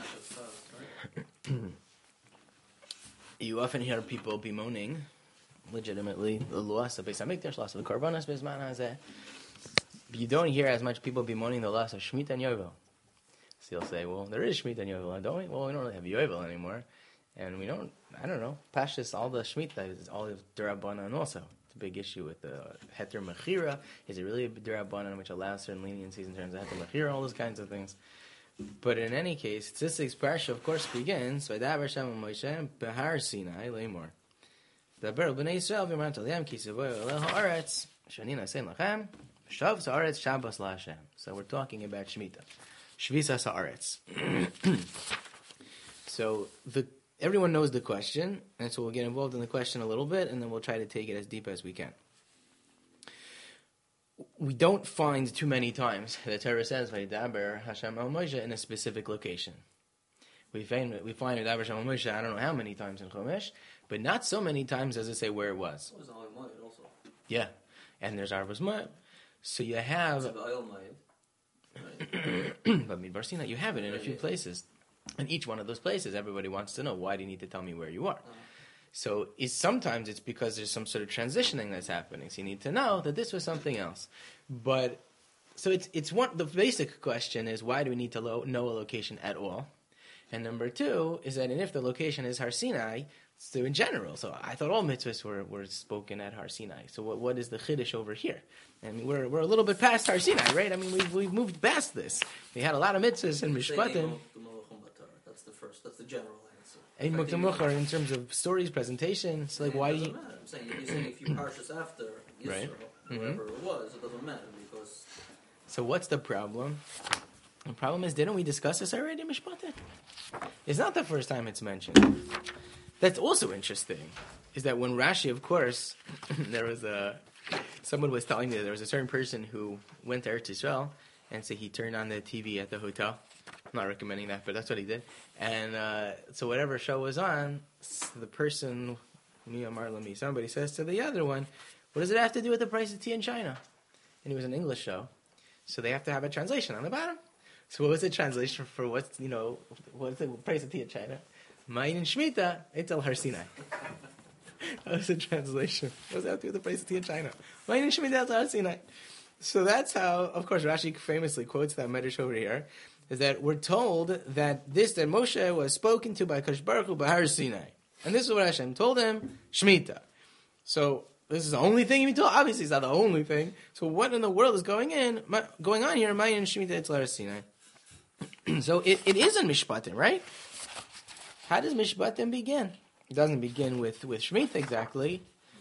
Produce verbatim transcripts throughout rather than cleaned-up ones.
You often hear people bemoaning, legitimately, the loss of Beis Hamikdash, loss of the Korbanos Bizman Hazeh. But you don't hear as much people bemoaning the loss of Shemitah and Yovel. So you'll say, well, there is Shemitah and Yovel, don't we? Well, we don't really have Yovel anymore. And we don't, I don't know, Pashtus, all the Shemitah is all of Durabanan also. It's a big issue with the Heter Mechira. Is it really a Durabanan which allows certain leniencies in terms of Heter Mechira, all those kinds of things. But in any case, this week's parsha, of course, begins by Davar Shem Moshe Behar Sinai Leimor. Davar Bnei Yisrael V'Yamar Taliyam Ki Savoy Oleh Haaretz Shani Nasein Lachem Shav Haaretz Shabbos LaHashem. So we're talking about Shemitah, Shvisas Haaretz. So the everyone knows the question, and so we'll get involved in the question a little bit, and then we'll try to take it as deep as we can. We don't find too many times the Torah says Vayidaber Hashem El Moshe in a specific location. We find we find Vayidaber Hashem El Moshe I don't know how many times in Chumash, but not so many times as it say where it was. It was Oil Moed also. Yeah, and there's Arvos Moed. So you have. It's Oil Moed. But Midbar Sinai, you have it in a few places, and each one of those places, everybody wants to know why do you need to tell me where you are. Uh-huh. So it's, sometimes it's because there's some sort of transitioning that's happening. So you need to know that this was something else. But so it's it's one. The basic question is why do we need to lo- know a location at all? And number two is that and if the location is Har Sinai, so in general. So I thought all mitzvahs were, were spoken at Har Sinai. So what what is the chiddush over here? I mean we're we're a little bit past Har Sinai, right? I mean we've we've moved past this. We had a lot of mitzvahs in Mishpatim. That's the first. That's the general. In Muktamuchar, in terms of stories, presentation, it's like, yeah, why it do you... matter. I'm saying, you're saying if you parshas after Yisro, right. whatever mm-hmm. it was, it doesn't matter because... So what's the problem? The problem is, didn't we discuss this already in Mishpatim? It's not the first time it's mentioned. That's also interesting, is that when Rashi, of course, there was a... Someone was telling me that there was a certain person who went to Eretz Yisrael, and so he turned on the T V at the hotel. I'm not recommending that, but that's what he did. And uh, so whatever show was on, the person, me, Amar Lami, somebody says to the other one, what does it have to do with the price of tea in China? And it was an English show. So they have to have a translation on the bottom. So what was the translation for what's, you know, what's the price of tea in China? Ma'in and Shemitah, it's El Har Sinai. That was the translation. What does that have to do with the price of tea in China? Ma'in and Shemitah, it's El Har Sinai. So that's how, of course, Rashi famously quotes that medrash over here, is that we're told that this, that Moshe was spoken to by Kadosh Baruch Hu by Har Sinai. And this is what Hashem told him, Shemitah. So, this is the only thing he told. Obviously, it's not the only thing. So, what in the world is going in, going on here? Mayin Shemitah Etzel Har Sinai. So, it, it is in Mishpatim, right? How does Mishpatim begin? It doesn't begin with, with Shemitah exactly.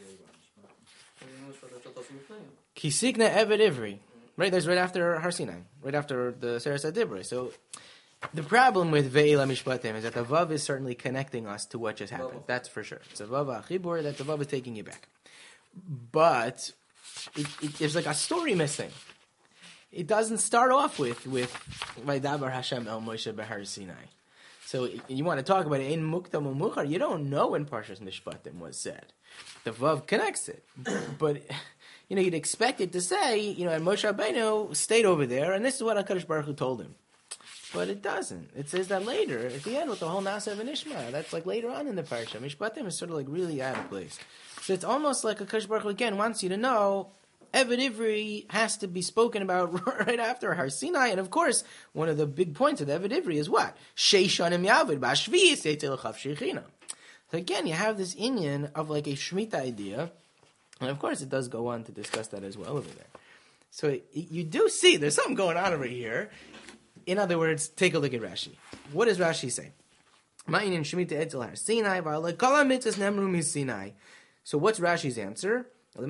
Kisikna Eved Ivri. Right, that's right after Har Sinai, right after the Seres HaDibrei. So, the problem with Ve'ila Mishpatim is that the Vav is certainly connecting us to what just happened. That's for sure. It's a Vav HaChibur, that the Vav is taking you back. But, it, it, there's like a story missing. It doesn't start off with, with Vaydabar Hashem El Moshe Behar Sinai. So, you want to talk about it in Muktam Umuchar, you don't know when Parshas Mishpatim was said. The Vav connects it. But... You know, you'd expect it to say, you know, and Moshe Rabbeinu stayed over there, and this is what HaKadosh Baruch Hu told him. But it doesn't. It says that later, at the end, with the whole Naaseh and Ishmael. That's like later on in the parsha. Mishpatim is sort of like really out of place. So it's almost like HaKadosh Baruch Hu, again, wants you to know, Eved Ivri has to be spoken about right after Har Sinai. And of course, one of the big points of the Eved Ivri is what? Sheishanim Yavid, Bashvi, Seitel Chav Sheichina. So again, you have this inyan of like a Shemitah idea. And of course, it does go on to discuss that as well over there. So it, you do see there's something going on over here. In other words, take a look at Rashi. What does Rashi say? Ma'inin Shemitah Etzel Har Sinai, v'alei kol hamitzvos nemru miSinai. So what's Rashi's answer? All of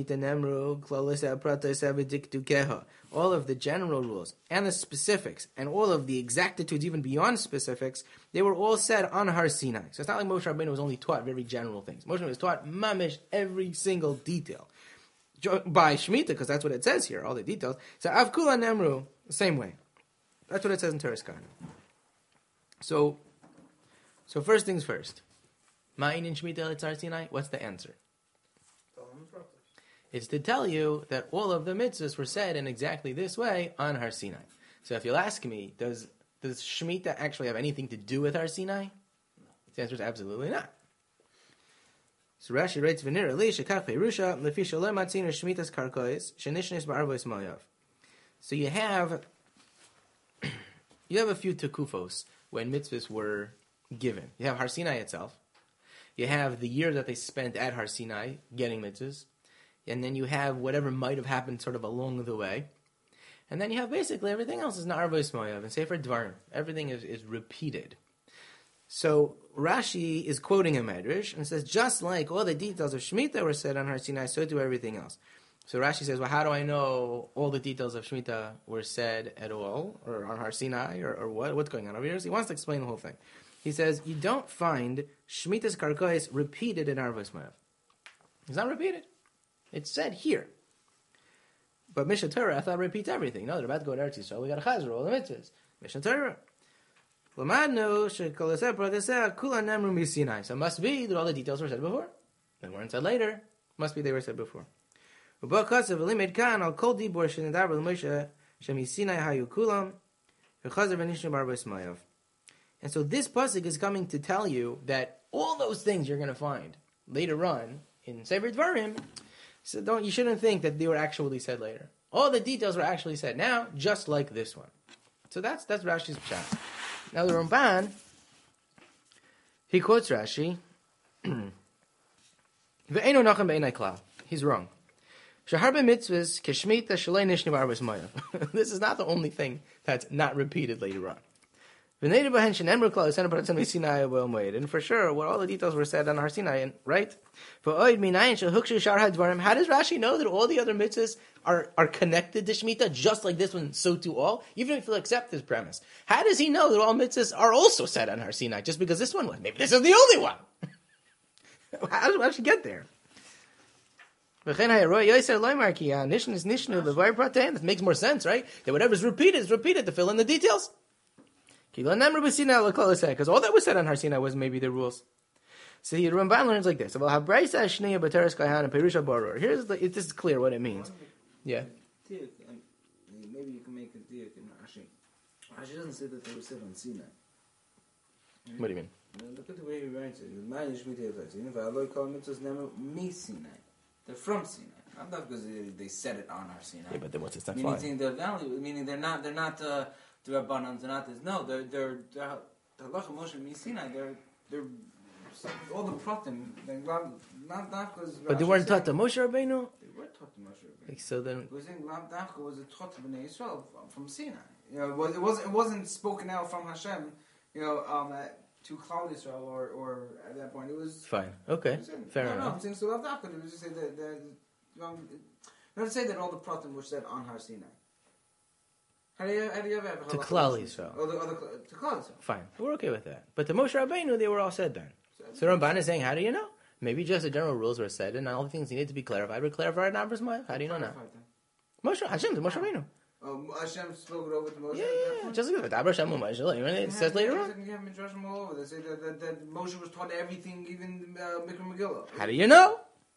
the general rules and the specifics and all of the exactitudes, even beyond specifics, they were all said on Har Sinai. So it's not like Moshe Rabbeinu was only taught very general things. Moshe was taught mamish every single detail by Shemitah, because that's what it says here, all the details. So Avkula Nemru, the same way. That's what it says in Teres Kahana. So, so first things first. Ma'in in Shemitah Etzel Har Sinai. What's the answer? It's to tell you that all of the mitzvahs were said in exactly this way on Har Sinai. So if you'll ask me, does Does Shemitah actually have anything to do with Har Sinai? No. The answer is absolutely not. So Rashi writes, "V'nira li shekach peirusha lefi shalom matzinu shmitas karkois shenishnis ba'arvos moyav." So you have you have a few tekufos when mitzvahs were given. You have Har Sinai itself. You have the year that they spent at Har Sinai getting mitzvahs, and then you have whatever might have happened sort of along the way, and then you have basically everything else is na'arvos moyav and Sefer Dvarim. Everything is, is repeated. So Rashi is quoting a medrash and says, just like all the details of Shemitah were said on Har Sinai, so do everything else. So Rashi says, well, how do I know all the details of Shemitah were said at all, or on Har Sinai, or, or what? What's going on over here? So he wants to explain the whole thing. He says, you don't find Shemitah's Karkois repeated in Arvos Moav. It's not repeated. It's said here. But Mishnah Torah, I thought, repeats everything. No, they're about to go to Eretz Yisrael. We got a chazar, all the mitzvahs. Mishnah Torah. So it must be that all the details were said before. They weren't said later. Must be they were said before. And so this pasuk is coming to tell you that all those things you're going to find later on in Sefer Dvarim, so don't you shouldn't think that they were actually said later. All the details were actually said now, just like this one. So that's that's Rashi's pshat. Now the Ramban, he quotes Rashi. Ve'eno nachem be'enai klal. He's wrong. Shaharbe mitzvahs keshmita shalei nishnu b'arvos moav. This is not the only thing that's not repeated later on. And for sure, what all the details were said on Har Sinai, right? How does Rashi know that all the other mitzvahs are, are connected to Shemitah, just like this one, so to all? Even if you'll accept this premise. How does he know that all mitzvahs are also said on Har Sinai, just because this one was? Maybe this is the only one. How does Rashi get there? That makes more sense, right? That whatever's repeated is repeated to fill in the details. Because all that was said on Har Sinai was maybe the rules. So the Ramban learns like this. Here's the, it, this is clear what it means. Yeah. Maybe you can make a diak in Rashi. Rashi doesn't say that they were said on Sinai. What do you mean? Look at the way he writes it. They're from Sinai. Not that because they, they said it on Har Sinai. Yeah, but then what's this? That's meaning fine. They're value, meaning they're not. They're not. Uh, the Rabbanans. They're not this. No, they're they're they're Halacha Moshe Sinai. They're they're all the pratim. They're not not not because. But they weren't taught to Moshe Rabbeinu. They were taught to Moshe Rabbeinu. Like, so then, because in Lam Dafka was a taught to Bnei Yisrael from Sinai. You know, it was it wasn't it wasn't spoken out from Hashem. You know, um, at, to Klal Yisrael or or at that point it was fine. Okay, was in, fair no, enough. No, I'm saying so Lam Dafka. It was just say that. that um, not to say that all the pratim were said on Har Sinai. How do you, how do you have to Klal Yisrael? Oh, the, oh, the, to Klal Yisrael. Fine, we're okay with that. But the Moshe Rabbeinu, they were all said then. So Ramban is saying, how do you know? Maybe just the general rules were said, and all the things needed to be clarified were clarified in Avros Moav. How do you know now? Moshe Hashem, the Moshe Rabbeinu. Oh, Hashem spoke it over to Moshe. Yeah, yeah, yeah. Just like that. Hashem, Moshe. It says later on. You have Midrashim all over. They say that, that, that Moshe was taught everything, even uh, Mikra Megillah. How do you know?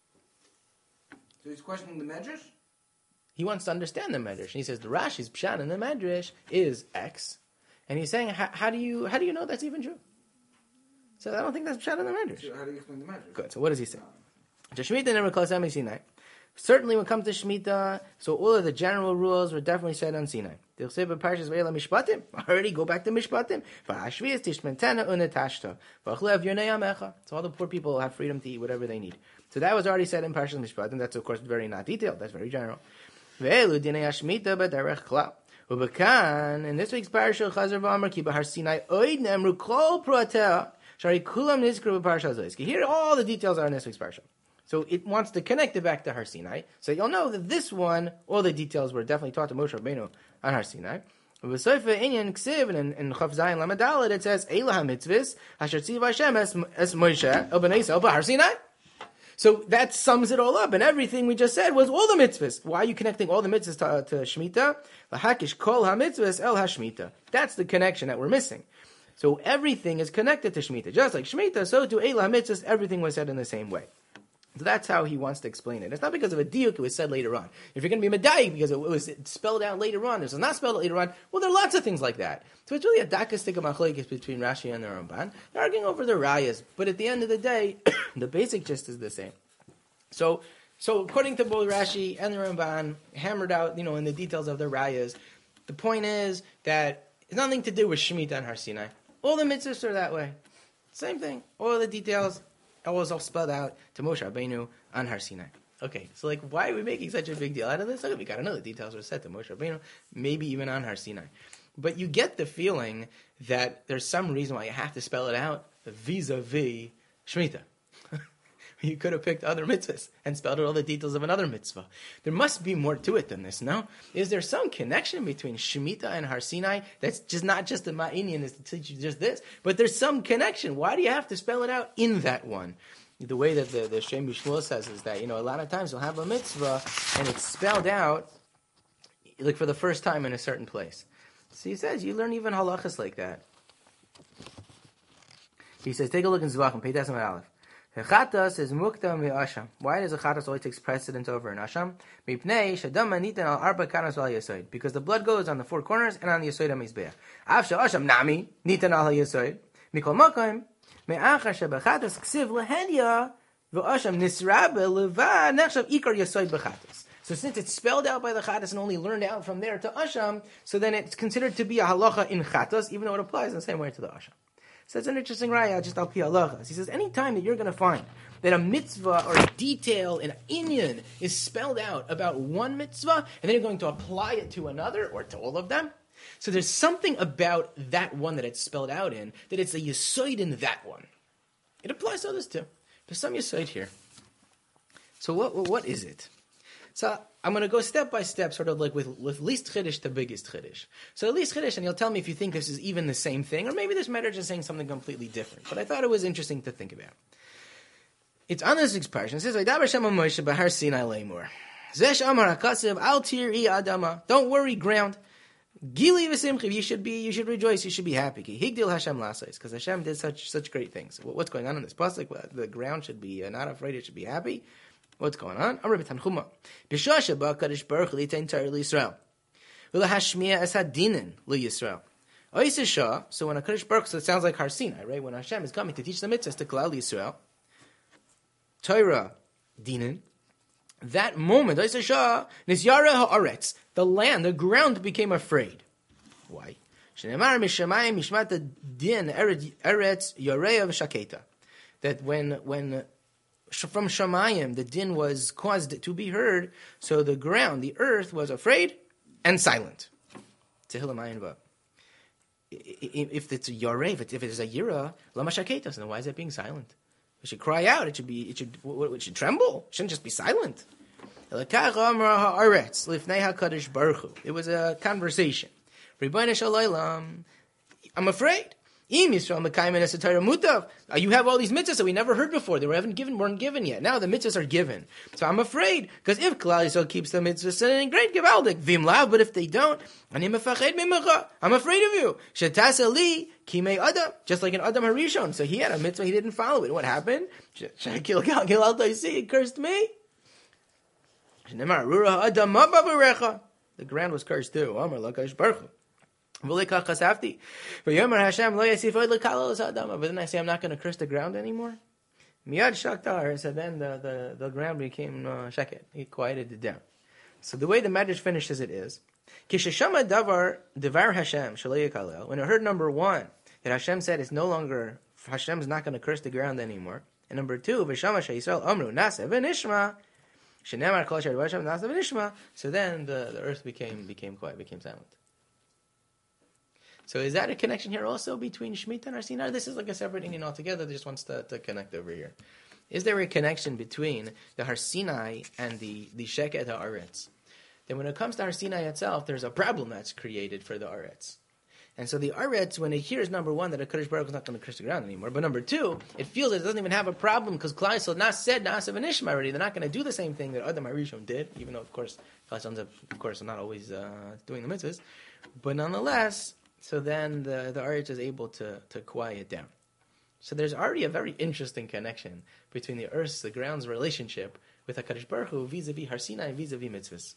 So he's questioning the Medrash? He wants to understand the Medrash. And he says the Rashi's pshat in the Medrash is X. And he's saying, how, how do you how do you know that's even true? So I don't think that's pshat in the Medrash. So how do you explain the Medrash? Good. So what does he say? Shemitah never calls Emi Sinai. Certainly when it comes to Shemitah, so all of the general rules were definitely said on Sinai. They'll say but Parshas Ve'ela Mishpatim. Already go back to Mishpatim. V'hashvias tishmentena unetashta. V'achlev yonei amecha. So all the poor people have freedom to eat whatever they need. So that was already said in Parshas Mishpatim. That's of course very not detailed. That's very general. Ve'elu dinei Shemitah b'derech klal. Ubekan in this week's Parsha Chazar v'Amar ki b'Har Sinai oid nemru kol pratea shari kulam nizkru b'Parsha Zois. Here all the details are in this week's Parsha. So it wants to connect it back to Har Sinai. So you'll know that this one, all the details were definitely taught to Moshe Rabbeinu on Har Sinai. In Chaf Zayin Lamed Daled it says Eila HaMitzvahs Asher Tziv Hashem Es Moshe El Bnei Yisrael B'Har Sinai. So that sums it all up, and everything we just said was all the mitzvahs. Why are you connecting all the mitzvahs to, to Shemitah? L'hakish kol ha-mitzvahs el ha-Shemitah. That's the connection that we're missing. So everything is connected to Shemitah. Just like Shemitah, so to Eila HaMitzvahs, everything was said in the same way. So that's how he wants to explain it. It's not because of a diuk, it was said later on. If you're going to be medayik because it was spelled out later on, if it's not spelled out later on, well, there are lots of things like that. So it's really a dakastik of machlokes between Rashi and the Ramban. They're arguing over the rayas, but at the end of the day, the basic gist is the same. So, so according to both Rashi and the Ramban, hammered out, you know, in the details of the rayas, the point is that it's nothing to do with Shemitah and Har Sinai. All the mitzvahs are that way. Same thing. All the details. It was all spelled out to Moshe Rabbeinu on Har Sinai. Okay, so like, why are we making such a big deal out of this? Okay, we got to know the details were said to Moshe Rabbeinu, maybe even on Har Sinai. But you get the feeling that there's some reason why you have to spell it out vis-a-vis Shemitah. You could have picked other mitzvahs and spelled out all the details of another mitzvah. There must be more to it than this, no? Is there some connection between Shemitah and Har Sinai that's just not just the ma'inyan is to teach you just this, but there's some connection. Why do you have to spell it out in that one? The way that the, the Shem Bishmuel says is that, you know, a lot of times you'll have a mitzvah and it's spelled out like for the first time in a certain place. So he says, you learn even halachas like that. He says, take a look in Zvachim, Pei Tes Amud Aleph. Chatas is mukta me'asham. Why does a chatas always take precedence over an asham? Mipnei shadam manitan al arba kanas al yasoid. Because the blood goes on the four corners and on the yasoid hamizbeach. Avsha asham nami nitan al yasoid. Mikol makom me'achar shebechatas ksiv lehenya ve'asham nisrabe leva nechshav ikar yasoid bechatas. So since it's spelled out by the chatas and only learned out from there to asham, so then it's considered to be a halacha in chatas, even though it applies in the same way to the asham. So it's an interesting raya, just al pi halachas. He says, any time that you're going to find that a mitzvah or a detail in inyan is spelled out about one mitzvah, and then you're going to apply it to another or to all of them, so there's something about that one that it's spelled out in, that it's a yisoid in that one. It applies to others too. There's some yisoid here. So what what is it? So I'm going to go step by step, sort of like with, with least chiddush to biggest chiddush. So least chiddush, and you'll tell me if you think this is even the same thing, or maybe this matter is saying something completely different. But I thought it was interesting to think about. It's on this expression. It says, "Vaydaber Shem Moshe b'Har Sinai leimur. Zesh Amar Hakasev Al Tir'i Adama. Don't worry, ground. Gili v'simchi. You should be. You should rejoice. You should be happy. Ki Higdil Hashem lasais. Because Hashem did such such great things. What's going on in this pasuk? The ground should be uh, not afraid. It should be happy. What's going on? Amar b'Tanchuma. B'shah sheba Kadosh Baruch Hu litain Torah l'Yisrael. V'lahashmiya es hadinin l'Yisrael. Oisishah. So when a Kadosh Baruch, so it sounds like Har Sinai, right? When Hashem is coming to teach the mitzvahs to Klal Yisrael, Torah dinin. That moment, Oisishah nisyara haaretz. The land, the ground became afraid. Why? Shenemar mishamayim mishmat din eretz yoreya v'shaketa. That when when from Shamayim, the din was caused to be heard, so the ground, the earth, was afraid and silent. Tehillah. If it's a Yareh, if it's a Yira, Lama Shaketas, then why is it being silent? It should cry out, it should be, it should, it should tremble, it shouldn't just be silent. It was a conversation. I'm afraid. You have all these mitzvahs that we never heard before. They haven't given, weren't given yet. Now the mitzvahs are given. So I'm afraid, because if Klal Yisrael keeps the mitzvahs, then great, givaldik, vim lav. But if they don't, I'm afraid of you. Shetasa li kimei adam, just like an Adam Harishon. So he had a mitzvah, he didn't follow it. What happened? Shakil gal gil al he cursed me. The ground was cursed too. Amar lakash baruch hu. But then I say, I'm not going to curse the ground anymore. Miyad shaktar. So then the, the, the ground became uh, shaket. It quieted it down. So the way the Medrash finishes it is, Kishashama davar devar Hashem shalei kalel. When I heard number one that Hashem said it's no longer Hashem is not going to curse the ground anymore, and number two, v'shama sheYisrael amru nasa v'nishma shenemar kol shar Hashem nasa v'nishma. So then the, the earth became became quiet, became silent. So is that a connection here also between Shemitah and Har Sinai? This is like a separate Indian altogether that just wants to, to connect over here. Is there a connection between the Har Sinai and the, the Sheket HaAretz? Then when it comes to Har Sinai itself, there's a problem that's created for the Aretz. And so the Aretz, when it hears, number one, that a Kadosh Baruch is not going to curse the ground anymore, but number two, it feels it doesn't even have a problem because Klal Yisrael not said Na'aseh v'nishma already. They're not going to do the same thing that Adam Harishon did, even though, of course, Klal Yisrael, of course, are not always uh, doing the mitzvahs. But nonetheless, so then the, the Aretz is able to, to quiet down. So there's already a very interesting connection between the earth's, the ground's relationship with HaKadosh Baruch Hu vis-a-vis Har Sinai and vis-a-vis mitzvahs.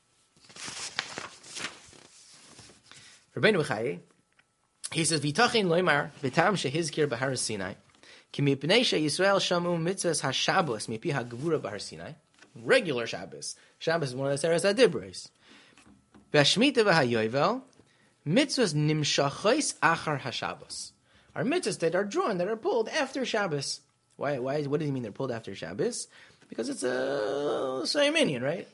Rabbeinu B'chai, he says, V'tachin loymar v'tam shehizkir b'Har Sinai ki mipnei sheYisrael shamu mitzvahs haShabbos mipi ha'gevura b'Har Sinai. Regular Shabbos. Shabbos is one of the Seres HaDibros. V'ashmita v'hayovel mitzvahs nimshachos achar haShabbos. Our mitzvahs that are drawn, that are pulled after Shabbos. Why? Why? What does he mean they're pulled after Shabbos? Because it's a same Indian, right?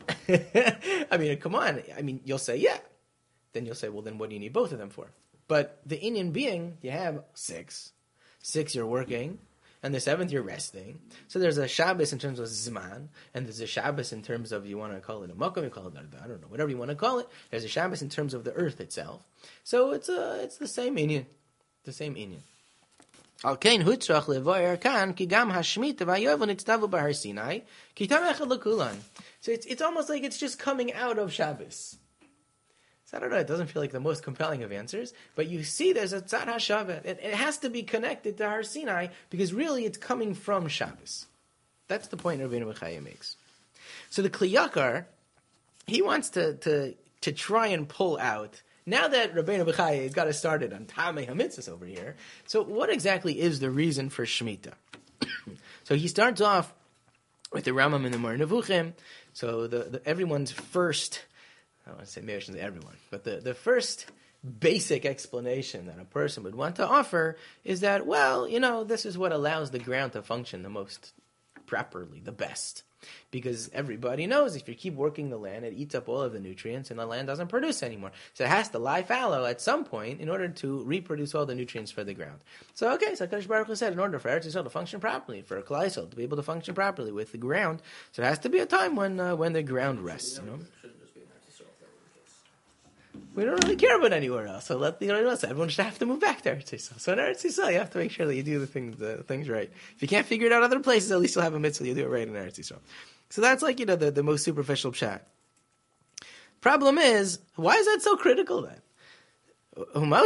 I mean, come on. I mean, you'll say, yeah. Then you'll say, well, then what do you need both of them for? But the Indian being, you have six. Six you're working, and the seventh you're resting. So there's a Shabbos in terms of Zman, and there's a Shabbos in terms of, you want to call it a Makom, you call it, I don't know, whatever you want to call it. There's a Shabbos in terms of the earth itself. So it's a, it's the same Indian. The same Indian. Al kein hutzrach levoyer kan ki gam hashmita vayovel nitzdavu b'Har Sinai ki tam echad lekulan. So it's it's almost like it's just coming out of Shabbos. So I don't know. It doesn't feel like the most compelling of answers, but you see, there's a tzad hashavah. It, it has to be connected to Har Sinai because really it's coming from Shabbos. That's the point Rabbeinu B'chai makes. So the Kli Yakar, he wants to to to try and pull out. Now that Rabbeinu B'chai has got us started on Tamei HaMitzvahs over here, so what exactly is the reason for Shemitah? So he starts off with the Rambam and the Moreh Nevuchim. So the, the everyone's first, I don't want to say maybe I shouldn't say everyone, but the, the first basic explanation that a person would want to offer is that, well, you know, this is what allows the ground to function the most properly, the best. Because everybody knows if you keep working the land, it eats up all of the nutrients and the land doesn't produce anymore. So it has to lie fallow at some point in order to reproduce all the nutrients for the ground. So, okay, so HaKadosh Baruch Hu said, in order for Eretz Yisrael to function properly, for a Klal Yisrael to be able to function properly with the ground, so it has to be a time when uh, when the ground rests, you know. Shouldn't just be in Eretz Yisrael if that were the case. We don't really care about anywhere else. So let the you know, so everyone should have to move back to Eretz Yisrael. So in Eretz Yisrael, you have to make sure that you do the things the things right. If you can't figure it out other places, at least you'll have a mitzvah. You do it right in Eretz Yisrael. So that's like, you know, the, the most superficial pshat. Problem is, why is that so critical then? So then,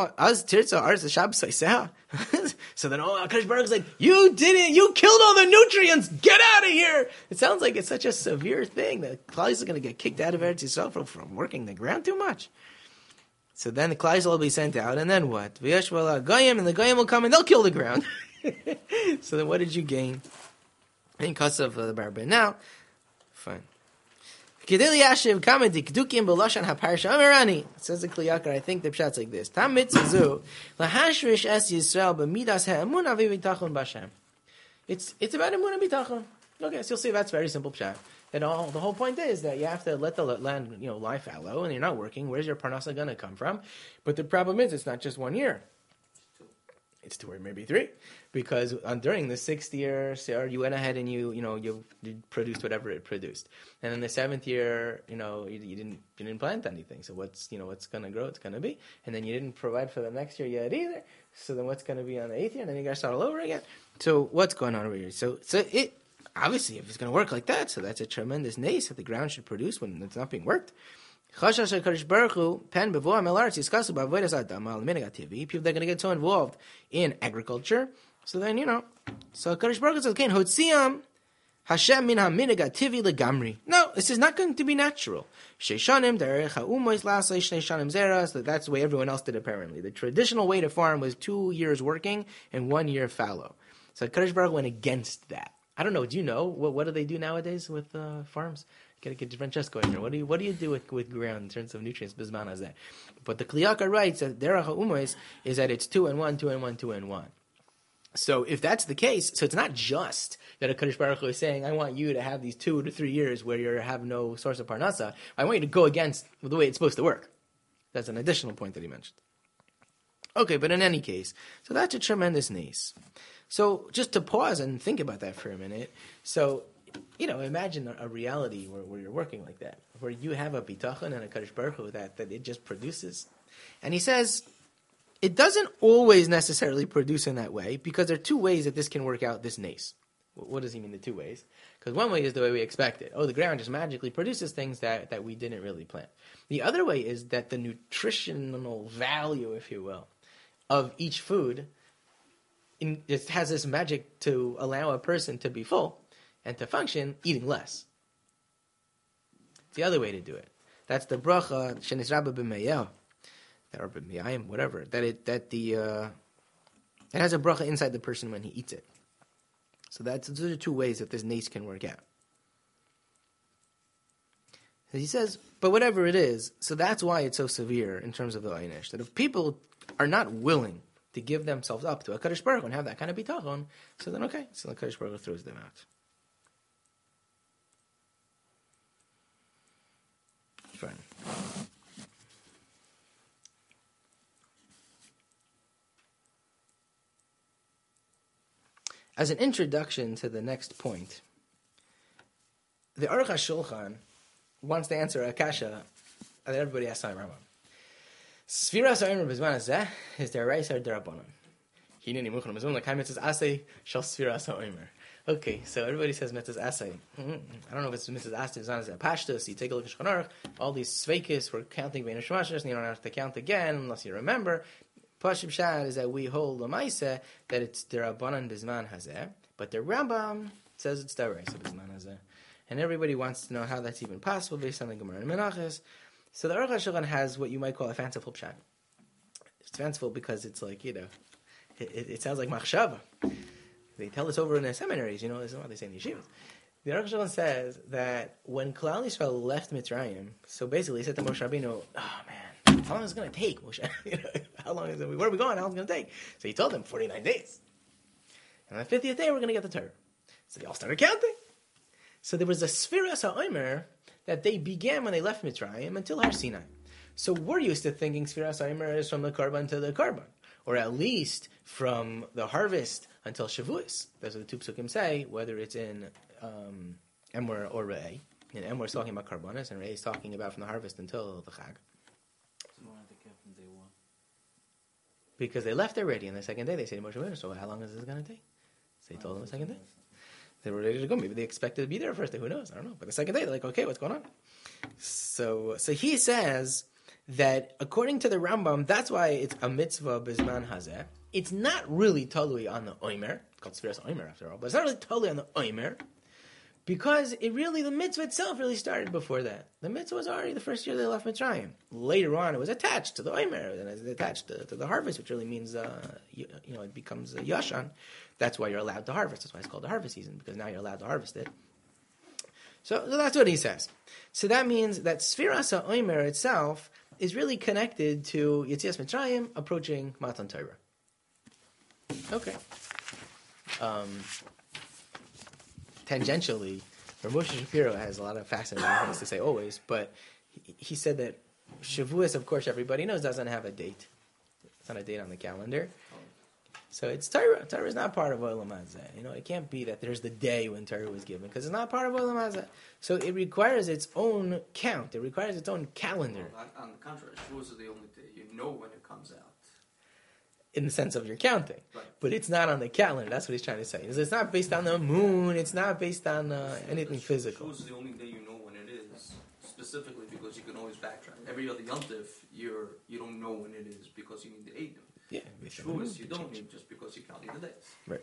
oh, Akash Baruch's like, you did it, you killed all the nutrients, get out of here! It sounds like it's such a severe thing that Klal is going to get kicked out of Eretz Yisrael from, from working the ground too much. So then the Klal will be sent out, and then what? Goyim, and the Goyim will come and they'll kill the ground. So then what did you gain? In cause of the barber. Now, fine. Kedeli Yashiv Kamedi Kedukim Beloshan HaParsha Amirani. Says the Kli Yakar, I think the pshat's like this. Tam mitzazu lahashrish es Yisrael b'midas ha'emun avi b'tachon b'Hashem. It's it's about emun and bitachon. Okay, so you'll see that's very simple pshat. And all the whole point is that you have to let the land, you know, lie fallow, and you're not working. Where's your parnasa going to come from? But the problem is, it's not just one year. It's two or maybe three, because on, during the sixth year, Sarah, you went ahead and you, you know, you, you produced whatever it produced, and in the seventh year, you know, you, you didn't, you didn't plant anything. So what's, you know, what's going to grow? It's going to be, and then you didn't provide for the next year yet either. So then what's going to be on the eighth year? And then you got to start all over again. So what's going on over here? So, so it obviously, if it's going to work like that, so that's a tremendous nace that the ground should produce when it's not being worked. People they're going to get so involved in agriculture. So then, you know, so Kadosh Baruch Hu says, "Kain hotziam Hashem min haminig ativi legamri." No, this is not going to be natural. Sheishanim derech ha'umois lasei shnei shanim zeras. That's the way everyone else did apparently. The traditional way to farm was two years working and one year fallow. So Kadosh Baruch Hu went against that. I don't know. Do you know what what do they do nowadays with uh, farms? Gotta get Francesco in here. What do you what do you do with, with ground in terms of nutrients? Bisman as that. But the Kli Yakar writes that derech ha'umois is that it's two and one, two and one, two and one. So if that's the case, so it's not just that a Kadosh Baruch Hu is saying, I want you to have these two to three years where you have no source of parnasa. I want you to go against the way it's supposed to work. That's an additional point that he mentioned. Okay, but in any case, so that's a tremendous nace. So just to pause and think about that for a minute. So, you know, imagine a, a reality where, where you're working like that, where you have a bitachon and a Kadosh Baruch Hu that, that it just produces. And he says, it doesn't always necessarily produce in that way, because there are two ways that this can work out, this nace. What does he mean, the two ways? Because one way is the way we expect it. Oh, the ground just magically produces things that, that we didn't really plant. The other way is that the nutritional value, if you will, of each food in, it has this magic to allow a person to be full and to function eating less. It's the other way to do it. That's the bracha shenisraba b'meyah, or b'meyayim, whatever. That it that the uh, it has a bracha inside the person when he eats it. So that's those are two ways that this nace can work out. He says, but whatever it is, so that's why it's so severe in terms of the einish. That if people are not willing to give themselves up to a Kadosh Baruch Hu and have that kind of bitachon, so then okay, so the Kadosh Baruch Hu throws them out. Fine. As an introduction to the next point, the Aruch HaShulchan wants to answer a kasha that everybody asks on Rambam. Sfiras ha'omer b'zman hazeh is there raisa or derabanan? Hineni muchon b'zman l'kay mitzvahs asay shel sfiras ha'omer. Okay, so everybody says mitzvahs asay. Mm-hmm. I don't know if it's mitzvahs asay b'zman hazeh pashtus. You take a look at Shulchan Aruch. All these sveikis we're counting bein hashmashas, and you don't have to count again unless you remember. Pashib Shad is that we hold l'maisa that it's derabanan b'zman hazeh, but the Rambam says it's deraisa b'zman hazeh. And everybody wants to know how that's even possible based on the Gemara and Menachos. So the Aruch HaShulchan has what you might call a fanciful pshat. It's fanciful because it's like, you know, it, it, it sounds like machshava. They tell us over in the seminaries, you know, this is what they say in the yeshivas. The Aruch HaShulchan says that when Klal Yisrael left Mitzrayim, so basically he said to Moshe Rabbeinu, oh man, how long is it going to take, Moshe? You know, how long is it? Where are we going? How long is it going to take? So he told them forty-nine days. And on the fiftieth day, we're going to get the Torah. So they all started counting. So there was a Sfiras HaOmer that they began when they left Mitzrayim until Har Sinai. So we're used to thinking Sfiras HaOmer is from the Karban to the Karban, or at least from the harvest until Shavuos. That's what the two psukim say, whether it's in um, Emor or Re'eh. And Emor is talking about Karbanis, and Re'eh is talking about from the harvest until the Chag. So why don't they count from day one? Because they left already, and the second day they say to Moshe Rabbeinu, so how long is this going to take? So he told them the second day. They were ready to go. Maybe they expected to be there first day. Who knows? I don't know. But the second day, they're like, okay, what's going on? So, so he says that according to the Rambam, that's why it's a mitzvah b'zman hazeh. It's not really totally on the oimer. It's called Sfiras Oimer after all. But it's not really totally on the oimer because it really, the mitzvah itself really started before that. The mitzvah was already the first year they left Mitzrayim. Later on, it was attached to the oimer. And it's attached to, to the harvest, which really means, uh, you, you know, it becomes a yashan. That's why you're allowed to harvest. That's why it's called the harvest season, because now you're allowed to harvest it. So, so that's what he says. So that means that Sfiras HaOmer itself is really connected to Yetzias Mitzrayim approaching Matan Torah. Okay. Um, tangentially, Rav Moshe Shapiro has a lot of fascinating things to say always, but he, he said that Shavuos, of course, everybody knows, doesn't have a date. It's not a date on the calendar. So it's Torah. Torah is not part of Olam Hazeh. You know, it can't be that there's the day when Torah was given, because it's not part of Olam Hazeh. So it requires its own count. It requires its own calendar. Well, on, on the contrary, Shavuos is the only day you know when it comes out. In the sense of your counting. Right. But it's not on the calendar. That's what he's trying to say. It's not based on the moon. It's not based on uh, anything physical. Shavuos is the only day you know when it is, specifically because you can always backtrack. Every other Yom Tov, you're, you don't know when it is because you need to eat them. Yeah, Shavuos you don't need just because you counting the days. Right.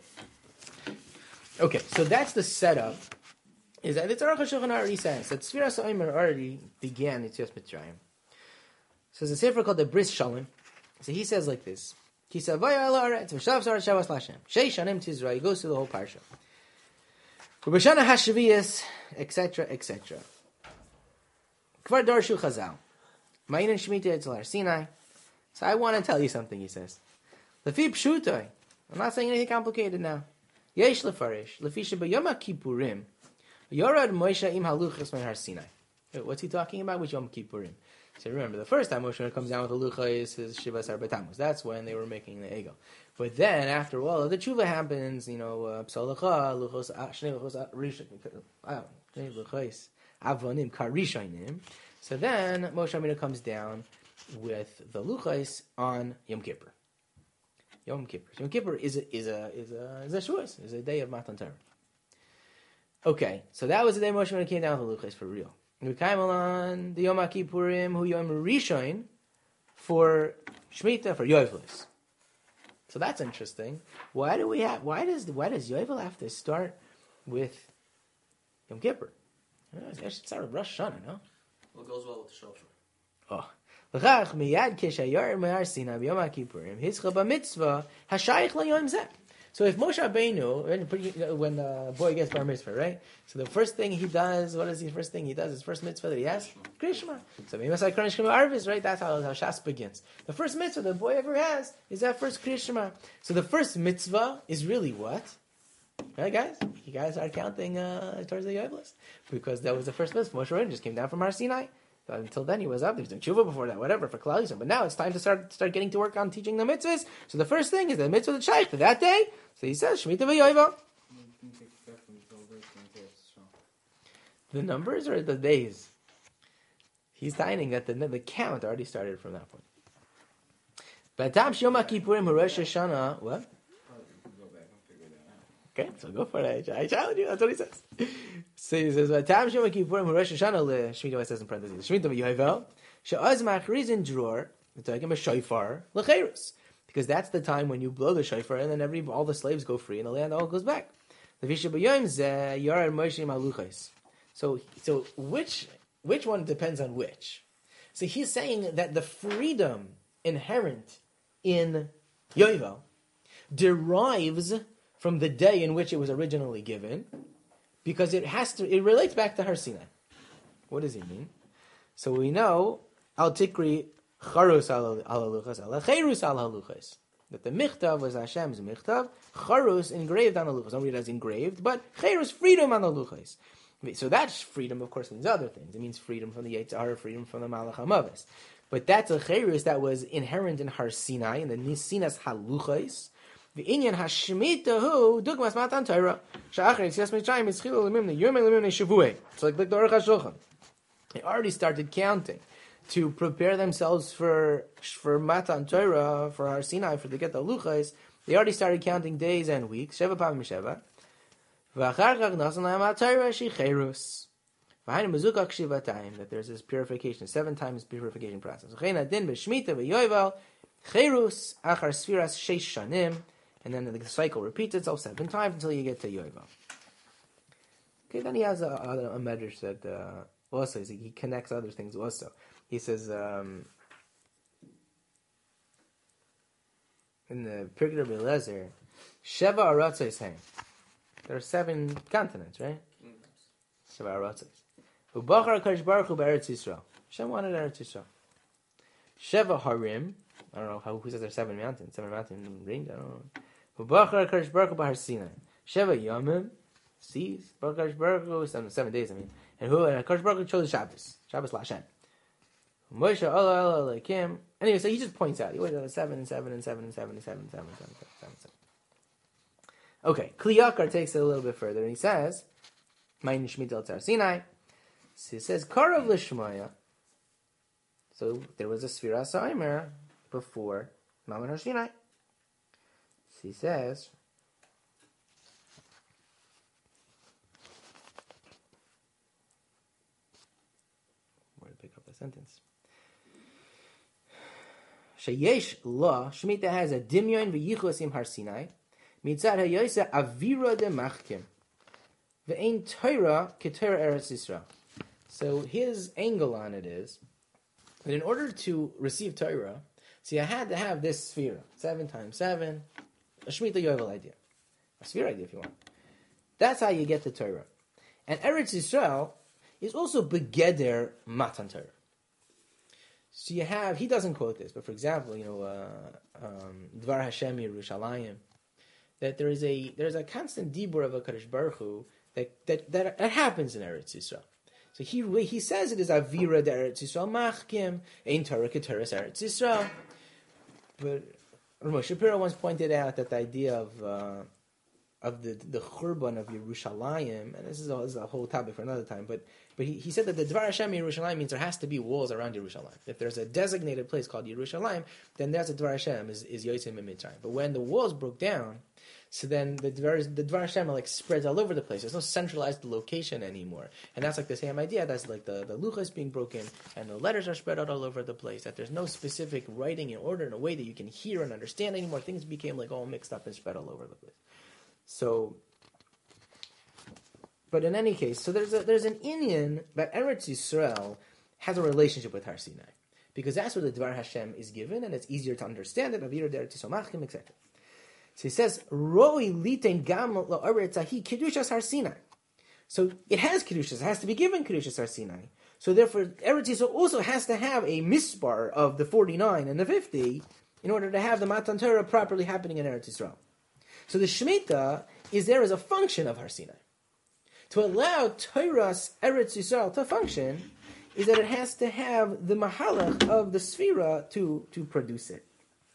Okay, so that's the setup. Is that it's Aruch HaShulchan already says that Sfiras HaOmer already began in Yetzias Mitzrayim. So there's a sefer called the Bris Shalom. So he says like this: Ki savaya ala aretz v'shav sarat shavas l'Hashem shei shanim tizra. He goes through the whole parsha. V'b'shana hashviyas, et cetera, et cetera. Kvar darshu Chazal. Ma'inin shmita etzel Har Sinai. So I want to tell you something, he says. Lefi pshutai. I'm not saying anything complicated now. Yesh lefarish. Lefi shebayom HaKippurim. Yorad Moshe im haluchas min Har Sinai. What's he talking about with Yom Kippurim? So remember, the first time Moshe comes down with the lucha is his Shivas Arba Tammuz. That's when they were making the egel. But then, after all of the tshuva happens, you know, psalacha, luchos, shnei luchos, shnei luchos, avonim, karishainim. So then, Moshe Rabbeinu comes down with the luchos on Yom Kippur. Yom Kippur. Yom Kippur is a is a is a is a Shavuos, is a day of Matan Torah. Okay, so that was the day Moshe Rabbeinu came down with the luchos for real. We came on the Yom Kippurim, who Yom Rishon for Shemitah for Yovelis. So that's interesting. Why do we have? Why does why does Yovel have to start with Yom Kippur? I should start with Rosh Hashanah, no? What goes well with the shofar? Oh. L'chach miyad kishayar me'ar Sinai b'Yom HaKippurim hischah b'mitzvah hashayich l'yom zeh. So if Moshe Rabbeinu, when the boy gets bar mitzvah, right? So the first thing he does, what is the first thing he does? His first mitzvah that he has? Krishma. So Mimasai Kronish Krishma Arvis, right? That's how, how Shas begins. The first mitzvah the boy ever has is that first Krishma. So the first mitzvah is really what? Right, guys? You guys are counting uh, towards the Yovel list. Because that was the first mitzvah. Moshe Rabbeinu just came down from Har Sinai. But until then, he was up. He was doing tshuva before that, whatever, for Klal Yisrael. But now it's time to start start getting to work on teaching the mitzvahs. So the first thing is the mitzvah of the shaykh for that day. So he says, Shemitah v'yoyva. The numbers or the days? He's finding that the, the count already started from that point. Batam Yom Kippurim Rosh Hashanah. What? Okay, so go for it. I challenge you. That's what he says. So he says, "Vatam Yom Kippurim Rosh Hashanah le Shemitah." It says in parentheses, "Shemitah v'Yovel she'az machrizin dror v'tagim a shofar lecherus," because that's the time when you blow the shofar and then every all the slaves go free and the land all goes back. Levisha b'yom zeh yared Moshe maluchos. So, so which which one depends on which? So he's saying that the freedom inherent in Yovel derives from the day in which it was originally given, because it has to, it relates back to Har Sinai. What does he mean? So we know, al tikri charus al haluchas al cherus al haluchas, that the michtav was Hashem's michtav, charus engraved on haluchas. Don't read it as engraved, but cherus, freedom on haluchas. So that freedom, of course, means other things. It means freedom from the Yetzer Hara, freedom from the Malach HaMavis. But that's a cherus that was inherent in Har Sinai, in the Nisinas haluchas. The Inyan Hashmita who Dugmas Matan Torah Sha'achar Yitzchak Mitzrayim Yitzchilu Lemimne Yomei Lemimne Shavuot. It's like like the Aruch HaShulchan. They already started counting to prepare themselves for for Matan Torah, for Har Sinai, for the Get Luchais. They already started counting days and weeks. Sheva Pam Sheva. V'achar Chag Nasan La'am Torah Shicherus. V'hainu Mezukak Shivatayim, that there's this purification, seven times purification process. V'chein Adin B'Shmita V'Yovel Cherus Achar Sfiras Sheish Shanim. And then the cycle repeats itself seven times until you get to Yovel. Okay, then he has a, a, a medrash that uh, also he connects other things also. He says um, in the Pirkei Rabbi Eliezer, Sheva Aratzos Haim. There are seven continents, right? Mm-hmm. Sheva Aratzos. Ubachar Kadosh Baruch Hu be'Eretz Yisrael. Hashem wanted Eretz Yisrael. Sheva Harim. I don't know how, who says there's seven mountains, seven mountain range. I don't know. Ubachar Kadosh Baruch Hu b'Har Sinai. Sheva Yomim. Seas. Baruch Baruch Hu. Seven, seven days. I mean, and who? And Kadosh Baruch Hu chose Shabbos. Shabbos Lashem. Moshe Allah Allah Lekim. Anyway, so he just points out. He went to seven and seven and seven and seven and seven and seven and seven and seven and seven. Okay, Kli Yakar takes it a little bit further, and he says, "Ma'in Shmita al Tzar Sinai." So he says, "Karav Lishmaya." So there was a Sfira Saimer before Mammon Har Sinai. So he says, where to pick up the sentence? Sheyesh la Shemitah has a dimyon v'yichus im Har Sinai mitzad hayosa avira de machkim ve'ein Torah ketorah Eretz Yisrael. So his angle on it is that in order to receive Torah, see, I had to have this sphere, seven times seven, a Shemitah Yovel idea, a sphere idea if you want. That's how you get the Torah. And Eretz Yisrael is also begeder Matan Torah. So you have, he doesn't quote this, but for example, you know, uh, um, Dvar Hashem Yerushalayim, that there is a there's a constant dibur of a Kadosh Baruch Hu that that that, that happens in Eretz Yisrael. So he he says it is Avira de Eretz Yisrael Machkim, Ein Torah Keteres Eretz Yisrael. But Ramon Shapiro once pointed out that the idea of uh, of the the Churban of Yerushalayim, and this is a, this is a whole topic for another time, but but he, he said that the Dvar Hashem in Yerushalayim means there has to be walls around Yerushalayim. If there's a designated place called Yerushalayim, then that's a Dvar Hashem, is, is Yotzim and Mitzrayim. But when the walls broke down, so then the Dvar, the Dvar Hashem like spreads all over the place. There's no centralized location anymore. And that's like the same idea. That's like the, the luchas being broken and the letters are spread out all over the place. That there's no specific writing in order in a way that you can hear and understand anymore. Things became like all mixed up and spread all over the place. So, but in any case, so there's a, there's an Inyan that Eretz Yisrael has a relationship with Har Sinai. Because that's where the Dvar Hashem is given and it's easier to understand it, Avir Eretz Yisrael Machim, et cetera. So he says, Roi liten gam la'aretzahi kedushas Har Sinai. So it has kedushas, it has to be given kedushas Har Sinai. So therefore, Eretz Yisrael also has to have a mispar of the forty-nine and the fifty in order to have the Matan Torah properly happening in Eretz Yisrael. So the Shemitah is there as a function of Har Sinai. To allow Torah's Eretz Yisrael to function is that it has to have the mahalach of the Sfira to, to produce it.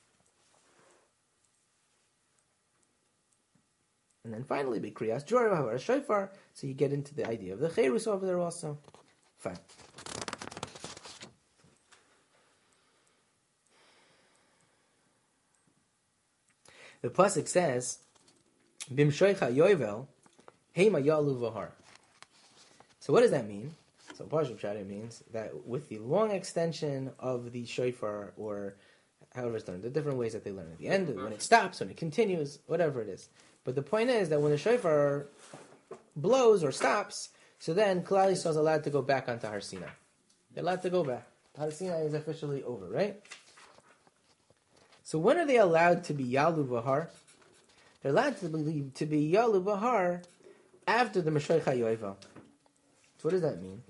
And then finally, B'kriyas Jorah Havar Shofar, so you get into the idea of the Cherus over there also. Fine. The pasuk says, "Bimshoicha Yovel, Heima Yalu Vahar." So what does that mean? So Parshat Pshat means that with the long extension of the shofar, or however it's done, the different ways that they learn at the end, when it stops, when it continues, whatever it is. But the point is that when the shofar blows or stops, so then Klal Yisrael is allowed to go back onto Har Sinai. They're allowed to go back. Har Sinai is officially over, right? So when are they allowed to be Yalu Vahar? They're allowed to be, to be Yalu Vahar after the Meshoich HaYovel. So what does that mean?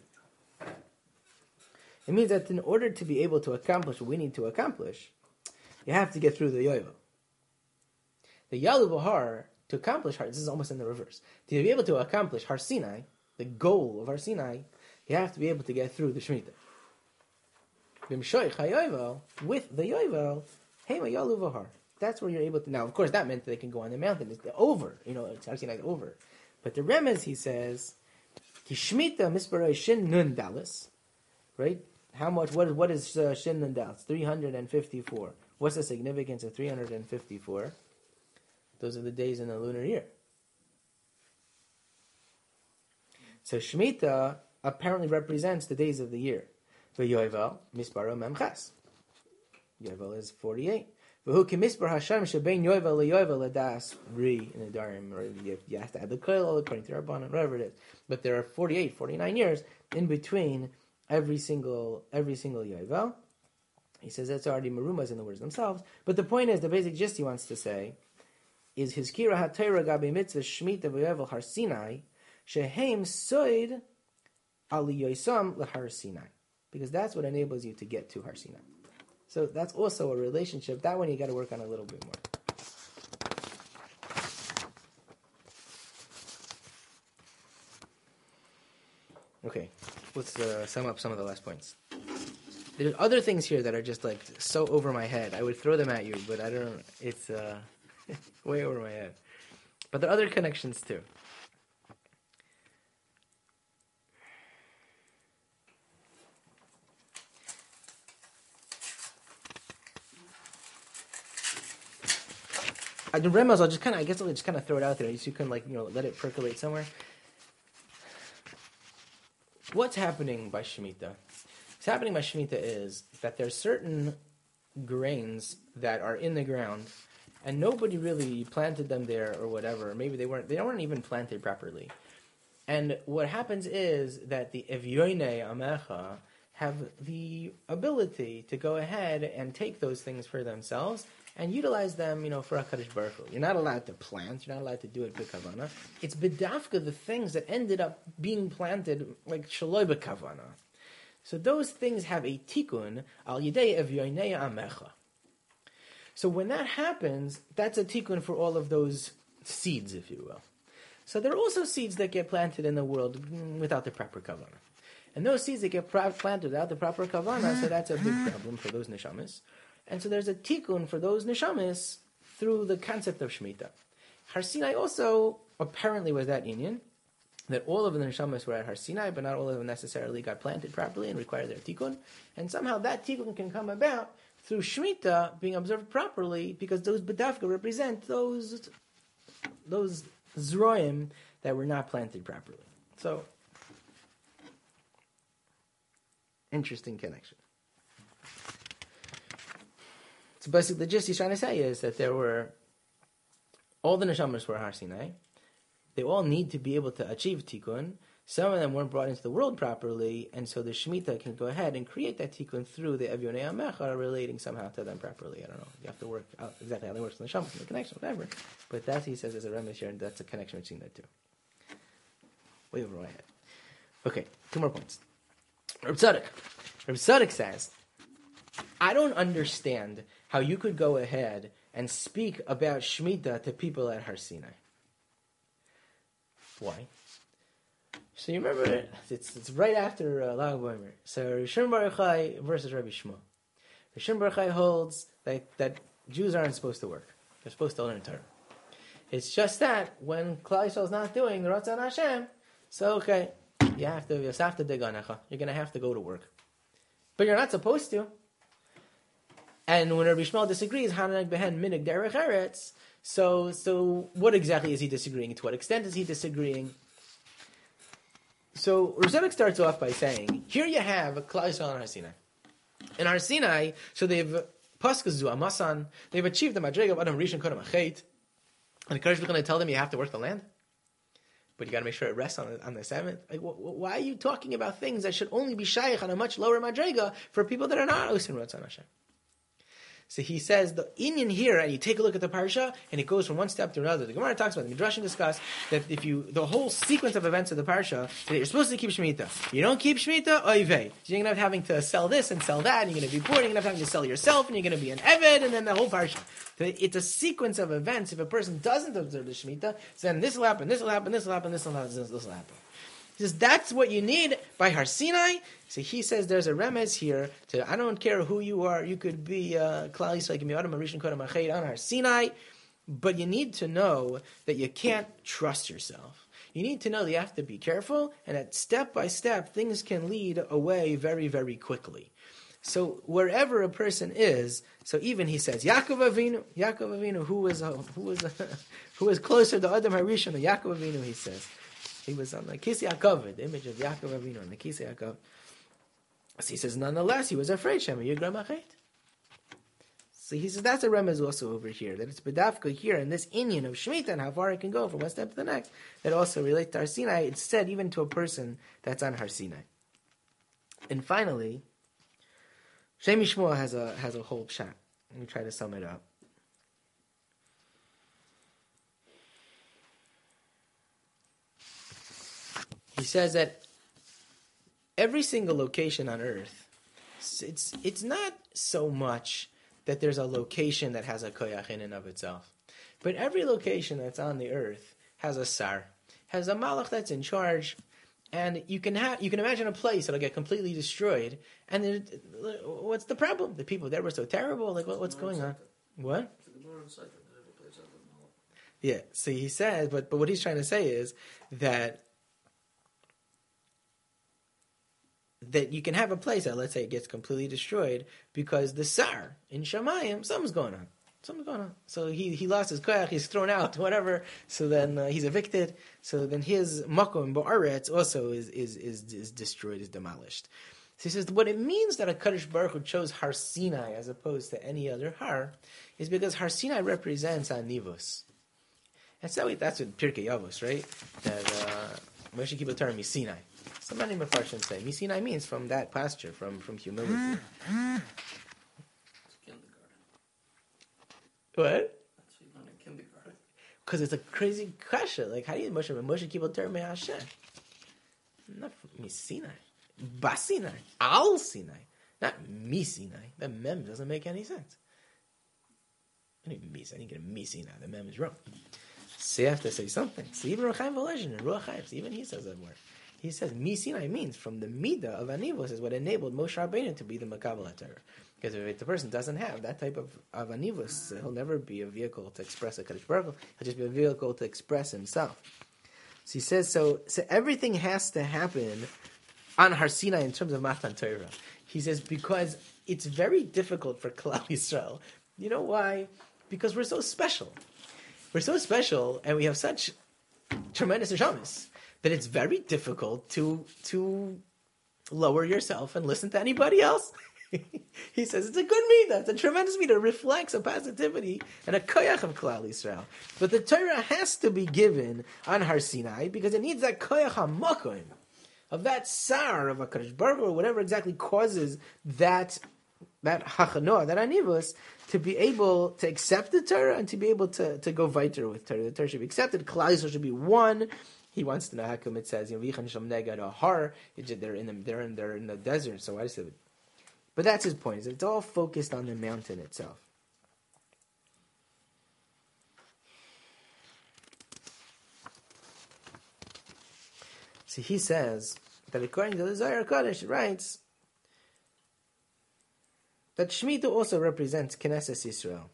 It means that in order to be able to accomplish what we need to accomplish, you have to get through the Yovel. The Yalu Vahar, to accomplish Har, this is almost in the reverse. To be able to accomplish Har Sinai, the goal of Har Sinai, you have to be able to get through the Shemitah. B'mshoich HaYovel, with the Yovel, Hema Yalu Vahar. That's where you're able to. Now, of course, that meant that they can go on the mountain. It's over. You know, it's Har Sinai is over. But the Remez, he says, Ki Shemitah Misparei Shin Nun Dalis. Right? How much? What is what is uh, Shin Nun Dalis? Three hundred and fifty-four. What's the significance of three hundred and fifty-four? Those are the days in the lunar year. So Shemitah apparently represents the days of the year. V'Yovel Misparo Memchas. Yovel is forty-eight. V'hu Kimispar Hashem Shebein Yovel LeYovel Ladas Ri in the Darim. Or you have to add the Koil according to Rabbanan, whatever it is. But there are forty-eight, forty-nine years in between every single every single Yovel. He says that's already marumas in the words themselves. But the point is, the basic gist he wants to say is his Kira HaTorah Gabi Mitzvah Shemitah V'Yovel Har Sinai Shehem Soid Ali Yoisam LeHar Sinai, because that's what enables you to get to Har Sinai. So that's also a relationship. That one you got to work on a little bit more. Okay, let's uh, sum up some of the last points. There's other things here that are just like so over my head. I would throw them at you, but I don't. It's uh, way over my head. But there are other connections too. Uh, the Remez, I'll just kind of, I guess I'll just kind of throw it out there, so you can like, you know, let it percolate somewhere. What's happening by Shemitah? What's happening by Shemitah is that there's certain grains that are in the ground, and nobody really planted them there or whatever. Maybe they weren't, they weren't even planted properly. And what happens is that the Evyoinei Amecha have the ability to go ahead and take those things for themselves and utilize them, you know, for HaKadosh Baruch Hu. You're not allowed to plant. You're not allowed to do it b'kavana. It's b'dafka, the things that ended up being planted, like shaloi b'kavana. So those things have a tikkun, al yidei evyoinei amecha. So when that happens, that's a tikkun for all of those seeds, if you will. So there are also seeds that get planted in the world without the proper kavana. And those seeds that get planted without the proper kavana, so that's a big problem for those neshamas. And so there's a tikkun for those neshamas through the concept of Shemitah. Har Sinai also apparently was that inyan, that all of the neshamas were at Har Sinai, but not all of them necessarily got planted properly and required their tikkun. And somehow that tikkun can come about through Shemitah being observed properly, because those bedavka represent those those zroim that were not planted properly. So, interesting connection. So basically the gist he's trying to say is that there were, all the neshamas were Har Sinai. They all need to be able to achieve tikkun. Some of them weren't brought into the world properly, and so the Shemitah can go ahead and create that tikkun through the Evyonei Amecha, relating somehow to them properly. I don't know. You have to work out exactly how they work in the Shabbos, the connection, whatever. But that, he says, is a remish here, and that's a connection between the two. Way over my head. Okay, two more points. Reb Tzadok. Reb Tzadok says, I don't understand how you could go ahead and speak about Shemitah to people at Har Sinai. Why? So you remember it? It's, it's right after uh, Lag BaOmer. So Rishon Bar Yochai versus Rabbi Shmuel. Rishon Bar Yochai holds that, that Jews aren't supposed to work. They're supposed to learn Torah. It's just that when Klal Yisrael is not doing the Ratzon Hashem, so okay, you have to, you have to dig on Echa. You're going to have to go to work. But you're not supposed to. And when Rabbi Shmuel disagrees, Hananag behen minig derech eretz. So, so what exactly is he disagreeing? To what extent is he disagreeing? So Reb Tzadok starts off by saying, here you have Klal Yisrael and Har Sinai. In Har Sinai, so they've paskazu amasan, they've achieved the madrega of Adam Rishon Kodem Achet, and the Kodesh is going to tell them you have to work the land, but you got to make sure it rests on the, on the seventh. Like, wh- wh- why are you talking about things that should only be shaykh on a much lower madrega for people that are not osin Ratzon Hashem? So he says the inyan here, and you take a look at the parsha, and it goes from one step to another. The Gemara talks about, the Midrashim discuss that if you, the whole sequence of events of the parsha, that you're supposed to keep Shemitah. You don't keep Shemitah, oivei. So you're going to have having to sell this and sell that, and you're going to be poor, and you're going to have having to sell yourself, and you're going to be an Eved, and then the whole parsha. It's a sequence of events. If a person doesn't observe the Shemitah, then this will happen, this will happen, this will happen, this will happen, this will happen. He says that's what you need by Har Sinai. So he says there's a remez here to, I don't care who you are, you could be uh, Klal Yisrael, you can be Adam Rishon Kodem Achet on Har Sinai, but you need to know that you can't trust yourself. You need to know that you have to be careful, and that step by step things can lead away very, very quickly. So wherever a person is, so even he says Yaakov Avinu, Yaakov Avinu, who was uh, who was uh, who was closer to Adam Harishon than Yaakov Avinu, he says. He was on the Kisei HaKavod, the image of Yaakov Avinu on the Kisei HaKavod. So he says, nonetheless, he was afraid, Shema Yigram Achet. So he says, that's a remez also over here, that it's bedavka here, in this inyan of Shemitah, and how far it can go from one step to the next, that also relates to Har Sinai. It's said even to a person that's on Har Sinai. And finally, Shem Yishmoah has a, has a whole pshat. Let me try to sum it up. He says that every single location on earth, it's it's not so much that there's a location that has a koyach in and of itself, but every location that's on the earth has a sar, has a malach that's in charge, and you can have you can imagine a place that'll get completely destroyed. And it, what's the problem? The people there were so terrible. Like what, what's going on? What? Yeah. So he says, but but what he's trying to say is that. That you can have a place that, let's say, it gets completely destroyed because the Sar in Shamayim, something's going on. Something's going on. So he, he lost his koyach, he's thrown out, whatever. So then uh, he's evicted. So then his makom ba'aretz also is, is is is destroyed, is demolished. So he says what it means that a Kadosh Baruch Hu chose Har Sinai as opposed to any other har is because Har Sinai represents Anivos. And so that's what Pirkei Avos, right? That uh, Moshe Kibbutz Torah Sinai. So many Mefarshim say Misinai means from that pasture, from, from humility. It's kindergarten. What? That's what you learn in kindergarten. Because it's a crazy kasha. Like, how do you Moshe Moshe Kibbutz Torah Hashem? Not from Sinai, Basinai, Al Sinai, not Misinai. The mem doesn't make any sense. I didn't mis. I didn't get a Misinai. The mem is wrong. So you have to say something. So even Ruach Chaim Volozhin and Ruach Chaim, even he says that word. he says, Mi Sinai means from the Midah of Anivos is what enabled Moshe Rabbeinu to be the Makabal Torah. Because if the person doesn't have that type of, of Anivos, he'll never be a vehicle to express a Kadosh Baruch Hu. He'll just be a vehicle to express himself. So he says, so, so everything has to happen on Har Sinai in terms of Matan Torah. He says, because it's very difficult for Klal Yisrael. You know why? Because we're so special. We're so special, and we have such tremendous neshamas that it's very difficult to to lower yourself and listen to anybody else. He says it's a good midah, it's a tremendous midah, it reflects a positivity and a koyach of Klal Yisrael. But the Torah has to be given on Har Sinai because it needs that koyach hamakom, of that sar of a Kadosh Baruch Hu, or whatever exactly causes that that hachanoah, that anivus, to be able to accept the Torah and to be able to, to go weiter with Torah. The Torah should be accepted. Klal Yisrael should be one. He wants to know how come it says, you know, Vichan Shem Negad Ahar. They're in the they're in they're in the desert. So why does it? But that's his point. Is it's all focused on the mountain itself. So he says that according to the Zohar Kodesh, it writes that Shemitah also represents Knesset Yisrael.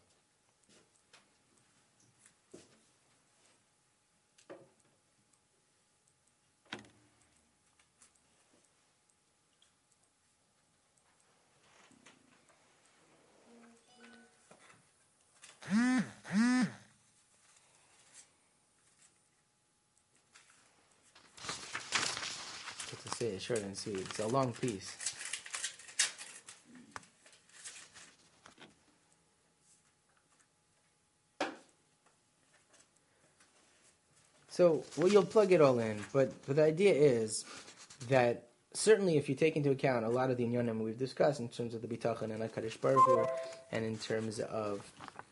To say it short and sweet, it's a long piece. So, well, you'll plug it all in, but, but the idea is that certainly if you take into account a lot of the inyanim we've discussed in terms of the bitachon and HaKadosh Baruch Hu, and in terms of,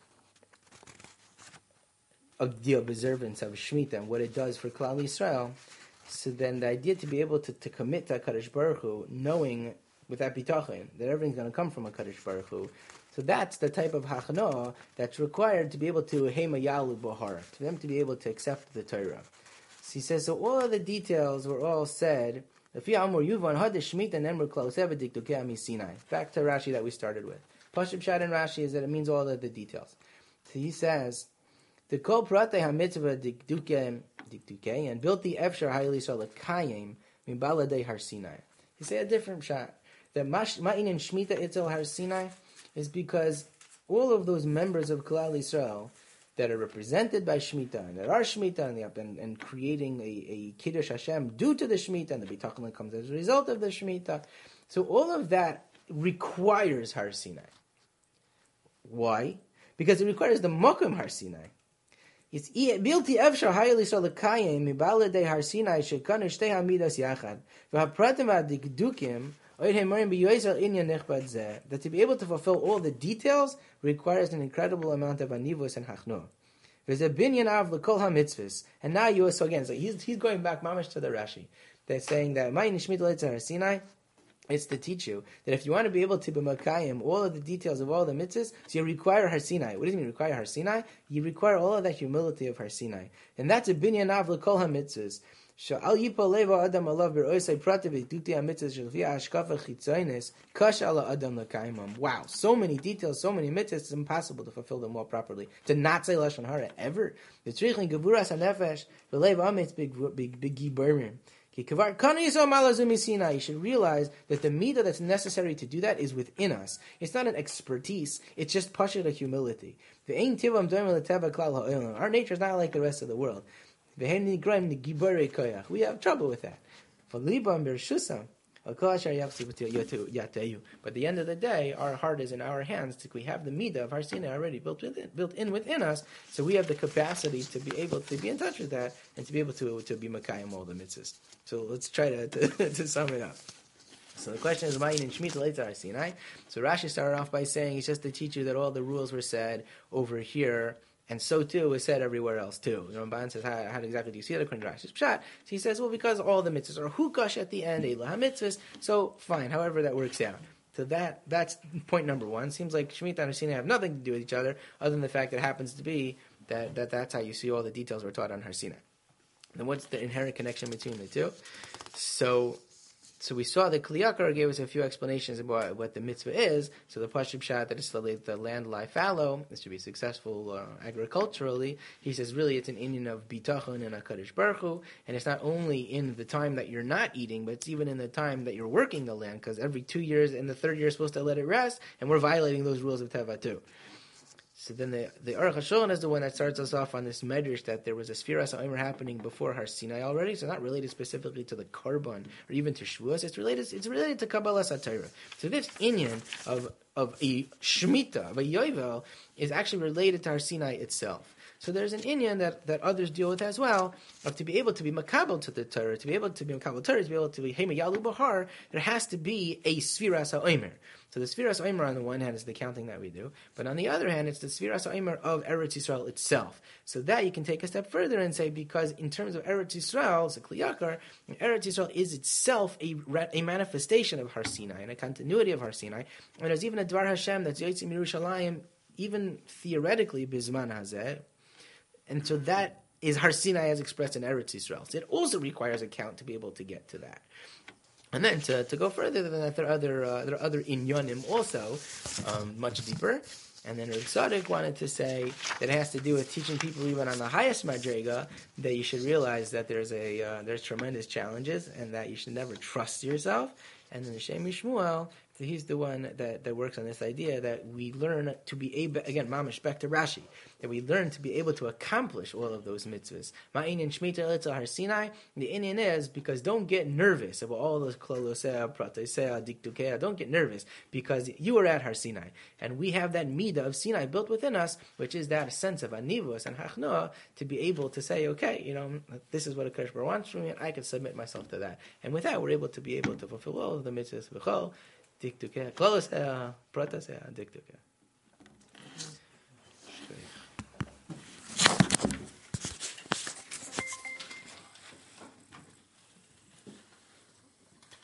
of the observance of Shemitah and what it does for Klal Yisrael, so then the idea to be able to, to commit to HaKadosh Baruch Hu, knowing with that bitachon that everything's going to come from HaKadosh Baruch Hu, so that's the type of hachanoah that's required to be able to hema yalu b'hara, to them to be able to accept the Torah. So he says, so all of the details were all said. Back to Rashi that we started with. Pashut Pshat and Rashi is that it means all of the details. So he says, the kol pratei ha-mitzvah dikduke and built the efshar ha'il Yisrael l'kayim min baladei Har Sinai. He said a different shot. That ma'in and Shemitah itzel Har Sinai is because all of those members of Klal Yisrael that are represented by Shemitah and that are Shemitah and, and, and creating a, a Kiddush Hashem due to the Shemitah and the Bitachon that comes as a result of the Shemitah. So all of that requires Har Sinai. Why? Because it requires the Mokum Har Sinai. It's Bilti Efshar Hayel Yisrael L'Kayim Mibaladei Har Sinai Shekanu Shtei Hamidas Yachad V'Hapratim Adikdukim that to be able to fulfill all the details requires an incredible amount of anivos and hachno. There's a binyan av l'kol ha-mitzvahs. And now you, so again, so he's, he's going back mamash to the Rashi. They're saying that Ma'in Shmita Leitzah Har Sinai, it's to teach you that if you want to be able to be makayim all of the details of all the mitzvahs, so you require Har Sinai. What does it mean require Har Sinai? You require all of that humility of Har Sinai. And that's a binyan av l'kol ha-mitzvahs. Wow, so many details, so many mitzvahs, it's impossible to fulfill them all properly. To not say Lashon Hara ever. You should realize that the midah that's necessary to do that is within us. It's not an expertise, it's just pashut of humility. Our nature is not like the rest of the world. We have trouble with that. But at the end of the day, our heart is in our hands. We have the midah of Har Sinai already built within, built in within us, so we have the capacity to be able to be in touch with that and to be able to to be makayim all the mitzvahs. So let's try to, to, to sum it up. So the question is, Ma'in and Shemitah Leitzah Har Sinai. So Rashi started off by saying it's just to teach you that all the rules were said over here. And so too is said everywhere else too. You know, Ramban says, how, how exactly do you see it according to Rashi's Pshat? So he says, well, because all the mitzvahs are hukash at the end, Eilah HaMitzvahs, so fine, however that works out. So that that's point number one. Seems like Shemitah and Har Sinai have nothing to do with each other, other than the fact that it happens to be that, that that's how you see all the details we're taught on Har Sinai. then what's the inherent connection between the two? So, so we saw that Kli Yakar gave us a few explanations about what the mitzvah is. So the Pashut Pshat, that it's to let the land lie fallow, this should be successful uh, agriculturally. He says really it's an Indian of bitachon and HaKadosh Baruch Hu, and it's not only in the time that you're not eating, but it's even in the time that you're working the land, because every two years, in the third year, you're supposed to let it rest, and we're violating those rules of Teva too. So then the the Aruch HaShulchan is the one that starts us off on this medrash that there was a Sfiras HaOmer happening before Har Sinai already, so not related specifically to the Karban or even to Shavuos. It's related. It's related to Kabbalas HaTorah. So this inyan of of a Shemitah, of a Yovel, is actually related to Har Sinai itself. So there's an inyan that, that others deal with as well, of to be able to be makabel to the Torah, to be able to be makabel Torah, to be able to be hema yalu bahar, there has to be a Sfiras HaOmer. So the Sfiras HaOmer on the one hand is the counting that we do, but on the other hand it's the Sfiras HaOmer of Eretz Yisrael itself. So that you can take a step further and say, because in terms of Eretz Yisrael, so Kli Yakar, Eretz Yisrael is itself a, a manifestation of Har Sinai, and a continuity of Har Sinai, and there's even a Dvar Hashem that's Yotzim Yerushalayim, even theoretically, Bizman Hazeh. And so that is Har Sinai as expressed in Eretz Yisrael. So it also requires a count to be able to get to that. And then to, to go further than that, there are other uh, there are other inyanim also, um, much deeper. And then Rav Tzadok wanted to say that it has to do with teaching people even on the highest madrega that you should realize that there's a uh, there's tremendous challenges and that you should never trust yourself. And then the Shem Yishmuel, he's the one that, that works on this idea that we learn to be able, again, mamish, back to Rashi, that we learn to be able to accomplish all of those mitzvahs. Ma'inin Shemitah Elitzah Har Sinai, the Indian is, because don't get nervous about all those klolosea, pratosea, diktukea, don't get nervous, because you are at Har Sinai. And we have that midah of Sinai built within us, which is that sense of anivus and hachnoah, to be able to say, okay, you know, this is what a Kadosh Baruch Hu wants from me, and I can submit myself to that. And with that, we're able to be able to fulfill all of the mitzvahs. Dik tukeh, klolos, pratas, dik tukeh.